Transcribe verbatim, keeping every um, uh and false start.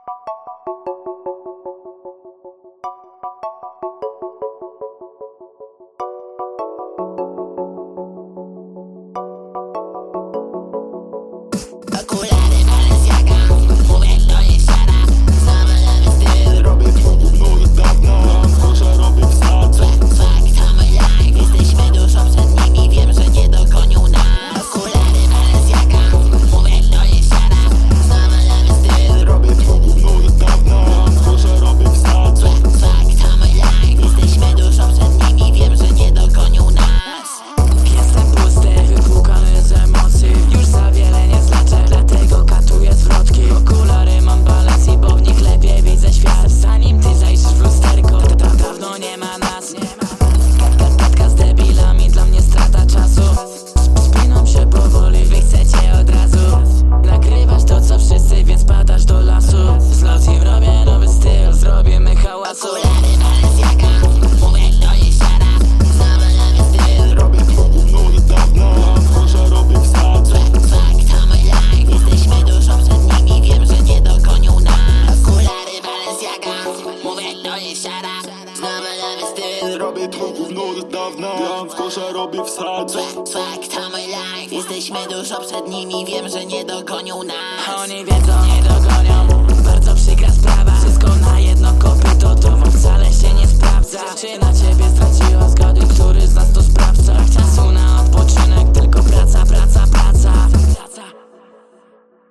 Okulary Balenciaga, mówię to jest siara. Znamy lewy styl, robię to gówno od dawna. Proszę, robię wsad. Fakt, to mój life, jesteśmy dużo przed nimi, wiem, że nie dogonią nas. Okulary Balenciaga, mówię to jest siara. Znamy lewy styl, robię to gówno od dawna. Proszę, robię wsad. Fakt, to mój life, jesteśmy dużo przed nimi, wiem, że nie dogonią nas. Jestem pusty, wypłukany z emocji. Już za wiele nie znaczę, dlatego katuję zwrotki. Okulary mam Balenci, bo w nich lepiej widzę świat. Zanim ty zajrzysz w lusterko, to da dawno nie ma nas. Gadka z debilami, dla mnie strata czasu. Spiną się powoli, wy chcecie od razu nagrywać to co wszyscy, więc padasz do lasu. Z Locim robię nowy styl, zrobimy hałasu. Okulary Balenciaga, mówię to jest siara. Znamy lewy styl, robię to gówno od dawna. Proszę, robię wsad. fakt, to mój life, jesteśmy dużo przed nimi, wiem, że nie dogonią nas. Okulary Balenciaga, mówię to jest siara. Znamy lewy styl, robię to gówno od dawna. Gram w kosza, robię wsad. fakt, to mój life, jesteśmy dużo przed nimi, wiem, że nie dogonią nas. Oni wiedzą, nie dogonią. Bardzo przykra sprawa, wszystko na